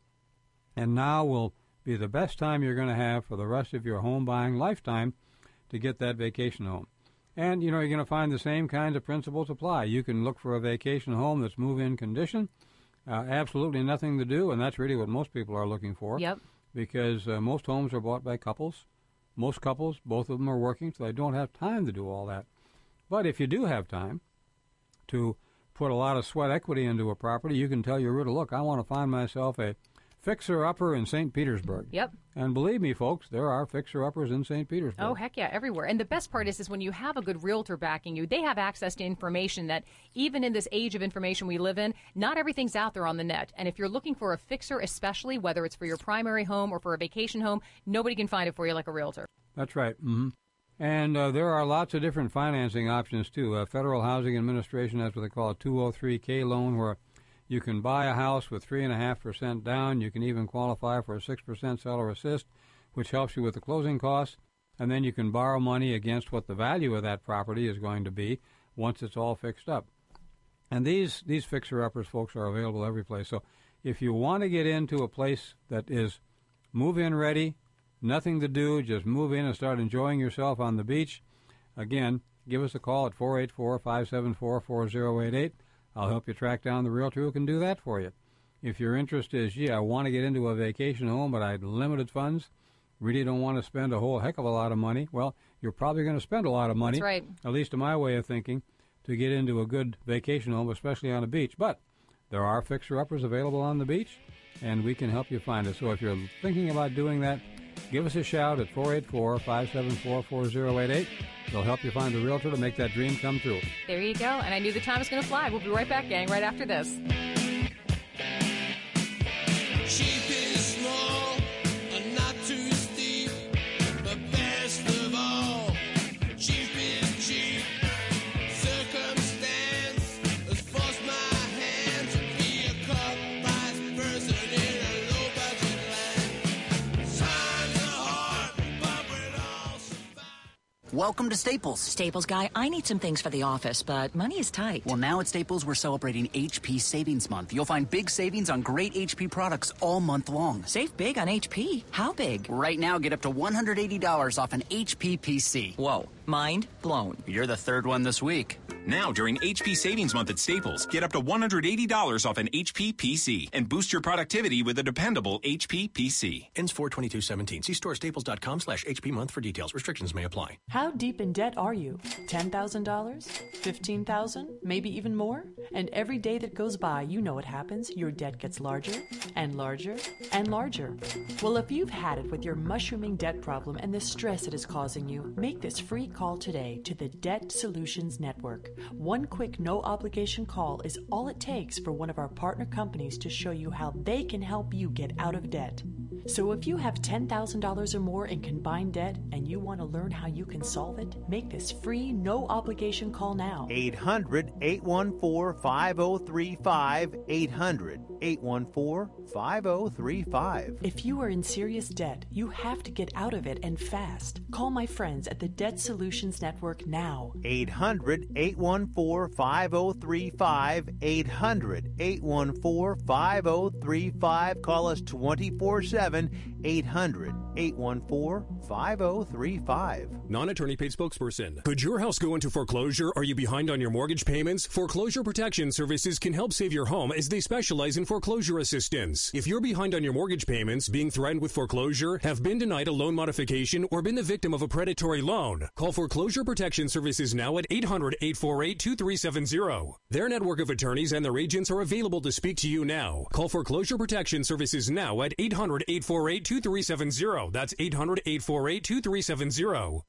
[SPEAKER 19] And now will be the best time you're going to have for the rest of your home buying lifetime to get that vacation home. And, you know, you're going to find the same kinds of principles apply. You can look for a vacation home that's move-in condition, uh, absolutely nothing to do, and that's really what most people are looking for.
[SPEAKER 2] Yep.
[SPEAKER 19] Because uh, most homes are bought by couples. Most couples, both of them are working, so they don't have time to do all that. But if you do have time to put a lot of sweat equity into a property, you can tell your realtor, look, I want to find myself a fixer-upper in Saint Petersburg.
[SPEAKER 2] Yep.
[SPEAKER 19] And believe me, folks, there are fixer-uppers in Saint Petersburg.
[SPEAKER 2] Oh, heck yeah, everywhere. And the best part is, is when you have a good realtor backing you, they have access to information that even in this age of information we live in, not everything's out there on the net. And if you're looking for a fixer, especially whether it's for your primary home or for a vacation home, nobody can find it for you like a realtor.
[SPEAKER 19] That's right. Mm-hmm. And uh, there are lots of different financing options, too. Uh, Federal Housing Administration has what they call a two oh three K loan, where you can buy a house with three point five percent down. You can even qualify for a six percent seller assist, which helps you with the closing costs. And then you can borrow money against what the value of that property is going to be once it's all fixed up. And these, these fixer-uppers, folks, are available every place. So if you want to get into a place that is move-in ready, nothing to do, just move in and start enjoying yourself on the beach, again, give us a call at four eight four, five seven four, four oh eight eight. I'll help you track down the realtor who can do that for you. If your interest is, gee, I want to get into a vacation home, but I have limited funds, really don't want to spend a whole heck of a lot of money, well, you're probably going to spend a lot of money,
[SPEAKER 2] That's right.
[SPEAKER 19] at least in my way of thinking, to get into a good vacation home, especially on a beach. But there are fixer-uppers available on the beach, and we can help you find it. So if you're thinking about doing that, give us a shout at four eight four, five seven four, four oh eight eight. They'll help you find a realtor to make that dream come true.
[SPEAKER 2] There you go. And I knew the time was going to fly. We'll be right back, gang, right after this.
[SPEAKER 3] Cheap is small and not too steep, but best of all, cheap is cheap. Circumstance has forced my hand to be a cut-price person in a low-budget land. Times are hard, but we'll all survive.
[SPEAKER 20] Welcome to Staples.
[SPEAKER 21] Staples guy, I need some things for the office, but money is tight.
[SPEAKER 20] Well, now at Staples, we're celebrating H P Savings Month. You'll find big savings on great H P products all month long.
[SPEAKER 21] Save big on H P? How big?
[SPEAKER 20] Right now, get up to one hundred eighty dollars off an H P P C.
[SPEAKER 21] Whoa, mind blown.
[SPEAKER 20] You're the third one this week.
[SPEAKER 22] Now, during H P Savings Month at Staples, get up to one hundred eighty dollars off an H P P C and boost your productivity with a dependable H P P C.
[SPEAKER 23] Ends four twenty-two seventeen. See store staples dot com slash H P month for details. Restrictions may apply.
[SPEAKER 24] How deep in debt are you? ten thousand dollars? fifteen thousand dollars? Maybe even more? And every day that goes by, you know what happens. Your debt gets larger and larger and larger. Well, if you've had it with your mushrooming debt problem and the stress it is causing you, make this free call today to the Debt Solutions Network. One quick, no-obligation call is all it takes for one of our partner companies to show you how they can help you get out of debt. So if you have ten thousand dollars or more in combined debt and you want to learn how you can solve it, make this free, no-obligation call now.
[SPEAKER 25] eight hundred, eight one four, five oh three five. eight hundred, eight one four, five oh three five.
[SPEAKER 24] If you are in serious debt, you have to get out of it and fast. Call my friends at the Debt Solutions Network now.
[SPEAKER 25] eight hundred, eight one four, five oh three five. eight hundred, eight one four, five oh three five. Call us twenty-four seven. eight hundred, eight one four, five oh three five.
[SPEAKER 6] Non-attorney paid spokesperson. Could your house go into foreclosure? Are you behind on your mortgage payments? Foreclosure Protection Services can help save your home as they specialize in foreclosure assistance. If you're behind on your mortgage payments, being threatened with foreclosure, have been denied a loan modification, or been the victim of a predatory loan, call Foreclosure Protection Services now at eight hundred, eight four eight, two three seven zero. Their network of attorneys and their agents are available to speak to you now. Call Foreclosure Protection Services now at eight hundred, eight four eight, two three seven zero. That's eight hundred, eight four eight, two three seven zero.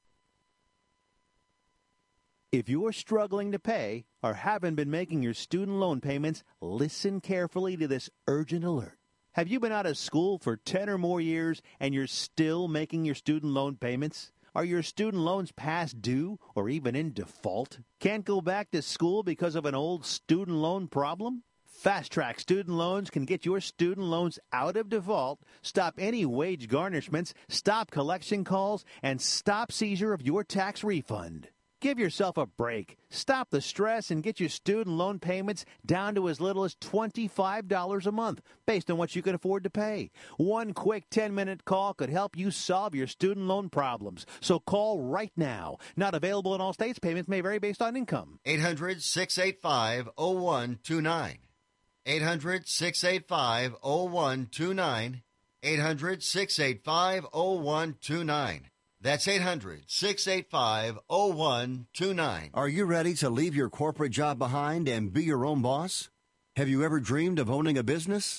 [SPEAKER 25] If you're struggling to pay or haven't been making your student loan payments, listen carefully to this urgent alert. Have you been out of school for ten or more years and you're still making your student loan payments? Are your student loans past due or even in default? Can't go back to school because of an old student loan problem? Fast Track Student Loans can get your student loans out of default, stop any wage garnishments, stop collection calls, and stop seizure of your tax refund. Give yourself a break. Stop the stress and get your student loan payments down to as little as twenty-five dollars a month, based on what you can afford to pay. One quick ten-minute call could help you solve your student loan problems. So call right now. Not available in all states. Payments may vary based on income.
[SPEAKER 1] eight hundred, six eight five, oh one two nine. eight hundred, six eight five, oh one two nine. eight hundred, six eight five, oh one two nine. That's eight hundred, six eight five, oh one two nine. Are you ready to leave your corporate job behind and be your own boss? Have you ever dreamed of owning a business?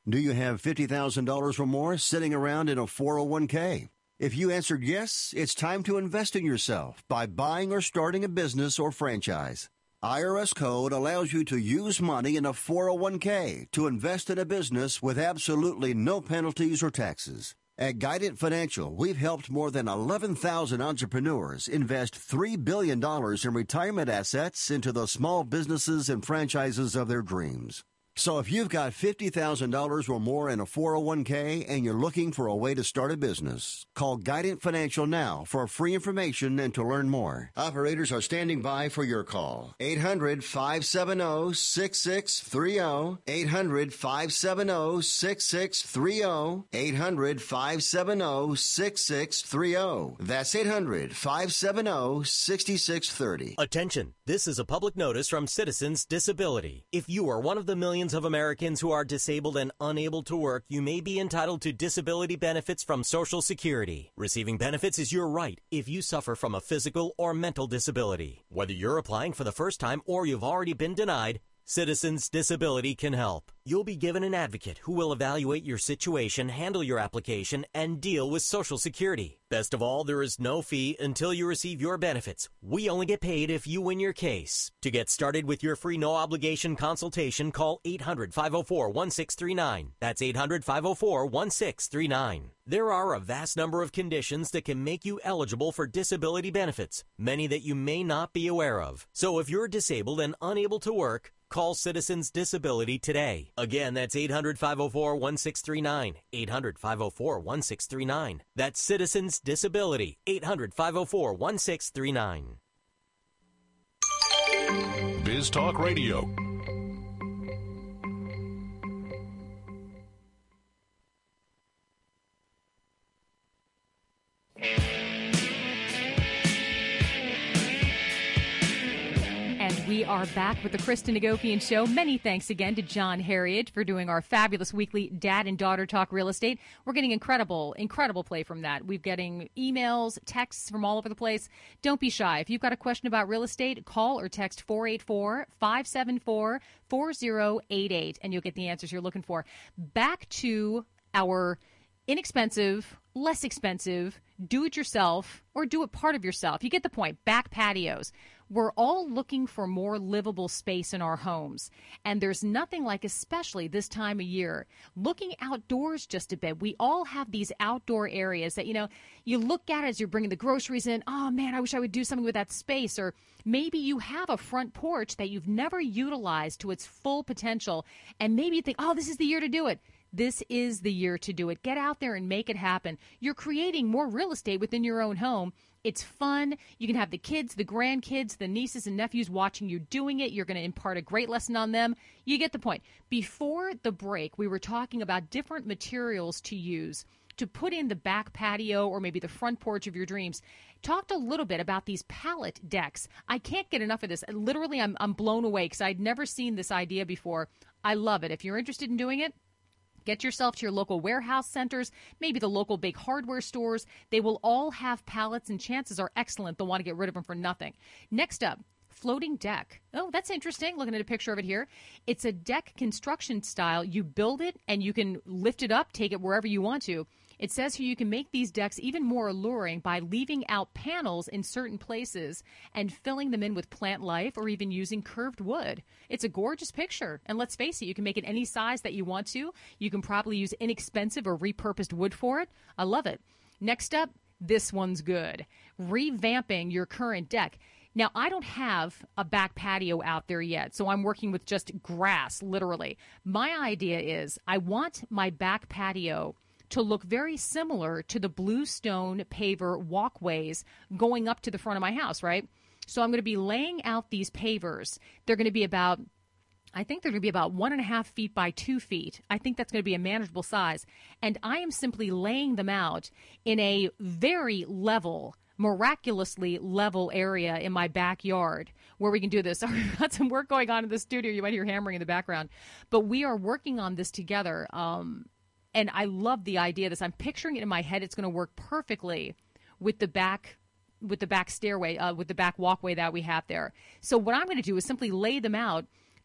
[SPEAKER 1] Do you have fifty thousand dollars or more sitting around in a four oh one k? If you answered yes, it's time to invest in yourself by buying or starting a business or franchise. I R S code allows you to use money in a four oh one k to invest in a business with absolutely no penalties or taxes. At Guidant Financial, we've helped more than eleven thousand entrepreneurs invest three billion dollars in retirement assets into the small businesses and franchises of their dreams. So if you've got fifty thousand dollars or more in a four oh one k and you're looking for a way to start a business, call Guidant Financial now for free information and to learn more. Operators are standing by for your call. eight hundred, five seven zero, six six three zero. eight hundred, five seven zero, six six three zero. eight hundred, five seven zero, six six three zero. That's eight hundred, five seven zero, six six three zero.
[SPEAKER 4] Attention, this is a public notice from Citizens Disability. If you are one of the millions of Americans who are disabled and unable to work, you may be entitled to disability benefits from Social Security. Receiving benefits is your right if you suffer from a physical or mental disability. Whether you're applying for the first time or you've already been denied, Citizens Disability can help. You'll be given an advocate who will evaluate your situation, handle your application, and deal with Social Security. Best of all, there is no fee until you receive your benefits. We only get paid if you win your case. To get started with your free no-obligation consultation, call eight hundred, five oh four, one six three nine. That's eight hundred, five oh four, one six three nine. There are a vast number of conditions that can make you eligible for disability benefits, many that you may not be aware of. So if you're disabled and unable to work, call Citizens Disability today. Again, that's eight hundred, five oh four, one six three nine. eight hundred, five oh four, one six three nine. That's Citizens Disability. eight hundred, five oh four, one six three nine.
[SPEAKER 5] Biz Talk Radio.
[SPEAKER 2] We are back with the Kristen Hagopian Show. Many thanks again to John Harriet for doing our fabulous weekly Dad and Daughter Talk Real Estate. We're getting incredible, incredible play from that. We're getting emails, texts from all over the place. Don't be shy. If you've got a question about real estate, call or text four eight four, five seven four, four oh eight eight, and you'll get the answers you're looking for. Back to our inexpensive, less expensive, do-it-yourself, or do-it part of yourself. You get the point. Back patios. We're all looking for more livable space in our homes, and there's nothing like, especially this time of year, looking outdoors just a bit. We all have these outdoor areas that, you know, you look at as you're bringing the groceries in, oh, man, I wish I would do something with that space. Or maybe you have a front porch that you've never utilized to its full potential, and maybe you think, oh, this is the year to do it. This is the year to do it. Get out there and make it happen. You're creating more real estate within your own home. It's fun. You can have the kids, the grandkids, the nieces and nephews watching you doing it. You're going to impart a great lesson on them. You get the point. Before the break, we were talking about different materials to use to put in the back patio or maybe the front porch of your dreams. Talked a little bit about these pallet decks. I can't get enough of this. Literally, I'm, I'm blown away because I'd never seen this idea before. I love it. If you're interested in doing it, get yourself to your local warehouse centers, maybe the local big hardware stores. They will all have pallets, and chances are excellent they'll want to get rid of them for nothing. Next up, floating deck. Oh, that's interesting. Looking at a picture of it here. It's a deck construction style. You build it, and you can lift it up, take it wherever you want to. It says here you can make these decks even more alluring by leaving out panels in certain places and filling them in with plant life or even using curved wood. It's a gorgeous picture. And let's face it, you can make it any size that you want to. You can probably use inexpensive or repurposed wood for it. I love it. Next up, this one's good. Revamping your current deck. Now, I don't have a back patio out there yet, so I'm working with just grass, literally. My idea is I want my back patio to look very similar to the bluestone paver walkways going up to the front of my house, right? So I'm going to be laying out these pavers. They're going to be about, I think they're going to be about one and a half feet by two feet. I think that's going to be a manageable size. And I am simply laying them out in a very level, miraculously level area in my backyard where we can do this. We've got some work going on in the studio. You might hear hammering in the background. But we are working on this together. Um, and I love the idea of this. I'm picturing it in my head. It's going to work perfectly with the back with the back stairway, uh, with the back walkway that we have there. So what I'm going to do is simply lay them out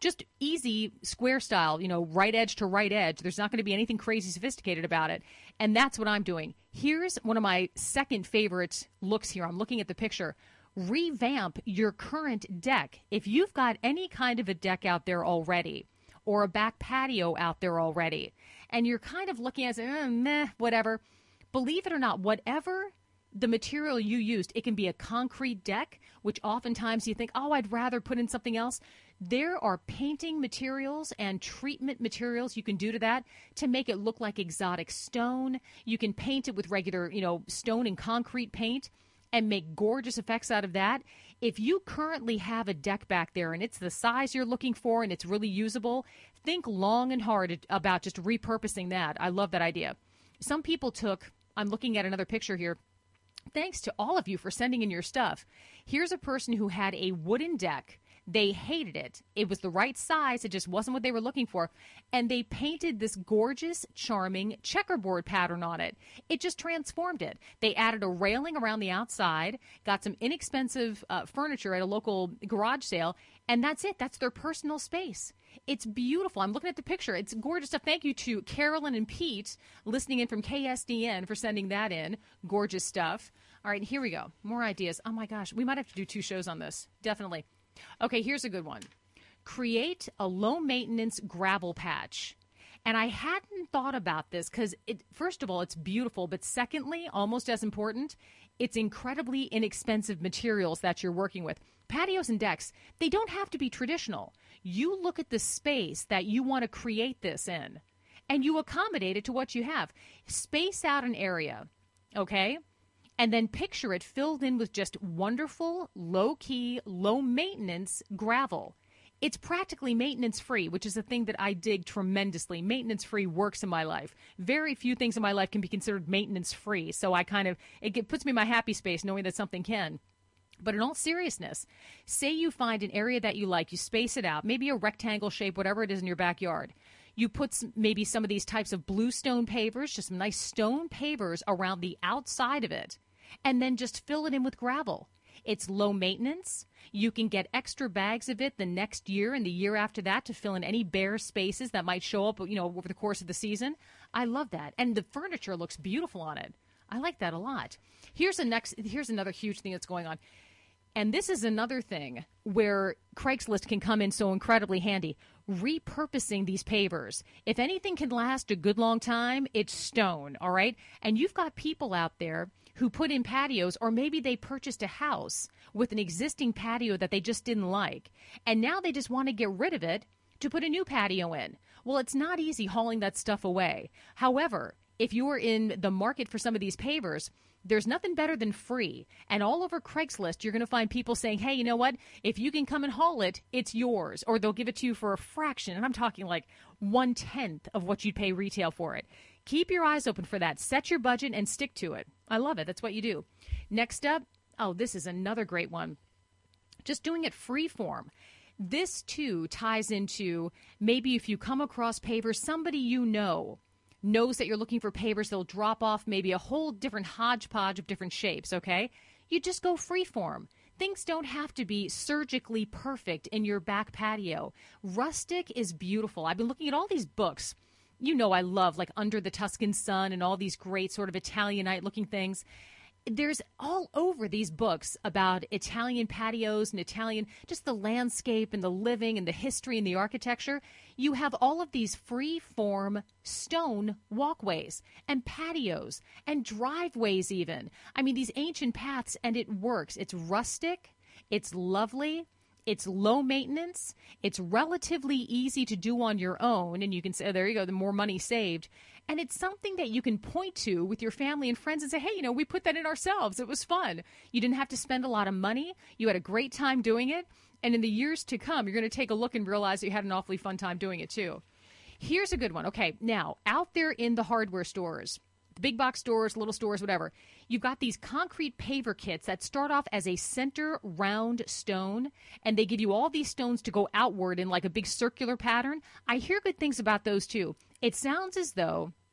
[SPEAKER 2] just easy square style, you know, right edge to right edge. There's not going to be anything crazy sophisticated about it. And that's what I'm doing. Here's one of my second favorite looks here. I'm looking at the picture. Revamp your current deck. If you've got any kind of a deck out there already, or a back patio out there already, and you're kind of looking at it, eh, meh, whatever, believe it or not, whatever the material you used, it can be a concrete deck, which oftentimes you think, oh, I'd rather put in something else. There are painting materials and treatment materials you can do to that to make it look like exotic stone. You can paint it with regular, you know, stone and concrete paint and make gorgeous effects out of that. If you currently have a deck back there and it's the size you're looking for and it's really usable, think long and hard about just repurposing that. I love that idea. Some people took, I'm looking at another picture here. Thanks to all of you for sending in your stuff. Here's a person who had a wooden deck. They hated it. It was the right size. It just wasn't what they were looking for. And they painted this gorgeous, charming checkerboard pattern on it. It just transformed it. They added a railing around the outside, got some inexpensive uh, furniture at a local garage sale, and that's it. That's their personal space. It's beautiful. I'm looking at the picture. It's gorgeous stuff. Thank you to Carolyn and Pete listening in from K S D N for sending that in. Gorgeous stuff. All right, here we go. More ideas. Oh, my gosh. We might have to do two shows on this. Definitely. Okay, here's a good one. Create a low-maintenance gravel patch. And I hadn't thought about this because, it, first of all, it's beautiful. But secondly, almost as important, it's incredibly inexpensive materials that you're working with. Patios and decks, they don't have to be traditional. You look at the space that you want to create this in, and you accommodate it to what you have. Space out an area, okay? And then picture it filled in with just wonderful, low-key, low-maintenance gravel. It's practically maintenance-free, which is a thing that I dig tremendously. Maintenance-free works in my life. Very few things in my life can be considered maintenance-free, so I kind of, it puts me in my happy space knowing that something can. But in all seriousness, say you find an area that you like, you space it out, maybe a rectangle shape, whatever it is in your backyard. You put some, maybe some of these types of blue stone pavers, just some nice stone pavers around the outside of it, and then just fill it in with gravel. It's low maintenance. You can get extra bags of it the next year and the year after that to fill in any bare spaces that might show up, you know, over the course of the season. I love that. And the furniture looks beautiful on it. I like that a lot. Here's a next, here's another huge thing that's going on. And this is another thing where Craigslist can come in so incredibly handy. Repurposing these pavers. If anything can last a good long time, it's stone, all right? And you've got people out there who put in patios, or maybe they purchased a house with an existing patio that they just didn't like, and now they just want to get rid of it to put a new patio in. Well, it's not easy hauling that stuff away. However, if you are in the market for some of these pavers, there's nothing better than free. And all over Craigslist, you're going to find people saying, hey, you know what? If you can come and haul it, it's yours. Or they'll give it to you for a fraction. And I'm talking like one-tenth of what you'd pay retail for it. Keep your eyes open for that. Set your budget and stick to it. I love it. That's what you do. Next up, oh, this is another great one. Just doing it free form. This, too, ties into maybe if you come across pavers, somebody you know knows that you're looking for pavers, they'll drop off maybe a whole different hodgepodge of different shapes, okay? You just go freeform. Things don't have to be surgically perfect in your back patio. Rustic is beautiful. I've been looking at all these books. You know I love, like, Under the Tuscan Sun and all these great sort of Italianite-looking things. There's all over these books about Italian patios and Italian, just the landscape and the living and the history and the architecture. You have all of these free-form stone walkways and patios and driveways even. I mean, these ancient paths, and it works. It's rustic. It's lovely. It's low maintenance. It's relatively easy to do on your own. And you can say, oh, there you go, the more money saved. And it's something that you can point to with your family and friends and say, hey, you know, we put that in ourselves. It was fun. You didn't have to spend a lot of money. You had a great time doing it. And in the years to come, you're going to take a look and realize that you had an awfully fun time doing it, too. Here's a good one. Okay, now, out there in the hardware stores, the big box stores, little stores, whatever, you've got these concrete paver kits that start off as a center round stone, and they give you all these stones to go outward in like a big circular pattern. I hear good things about those, too. It sounds as though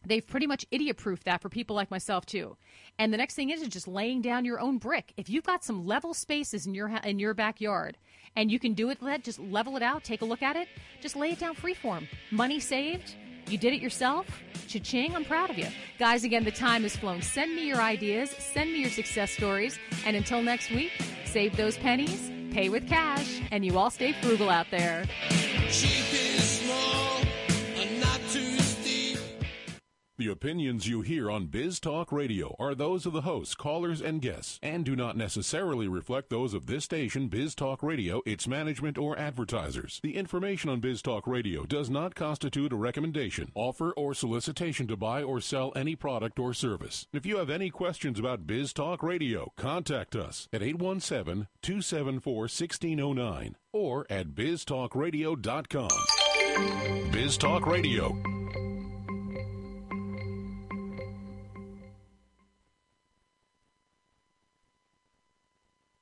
[SPEAKER 2] They've pretty much idiot-proofed that for people like myself, too. And the next thing is, is just laying down your own brick. If you've got some level spaces in your in your backyard and you can do it, let just level it out, take a look at it, just lay it down freeform. Money saved. You did it yourself. Cha-ching, I'm proud of you. Guys, again, the time has flown. Send me your ideas. Send me your success stories. And until next week, save those pennies, pay with cash, and you all stay frugal out there.
[SPEAKER 3] Cheap is small and not too steep.
[SPEAKER 5] The opinions you hear on Biz Talk Radio are those of the hosts, callers, and guests, and do not necessarily reflect those of this station, Biz Talk Radio, its management, or advertisers. The information on Biz Talk Radio does not constitute a recommendation, offer, or solicitation to buy or sell any product or service. If you have any questions about Biz Talk Radio, contact us at eight one seven, two seven four, one six zero nine or at biz talk radio dot com. Biz Talk Radio.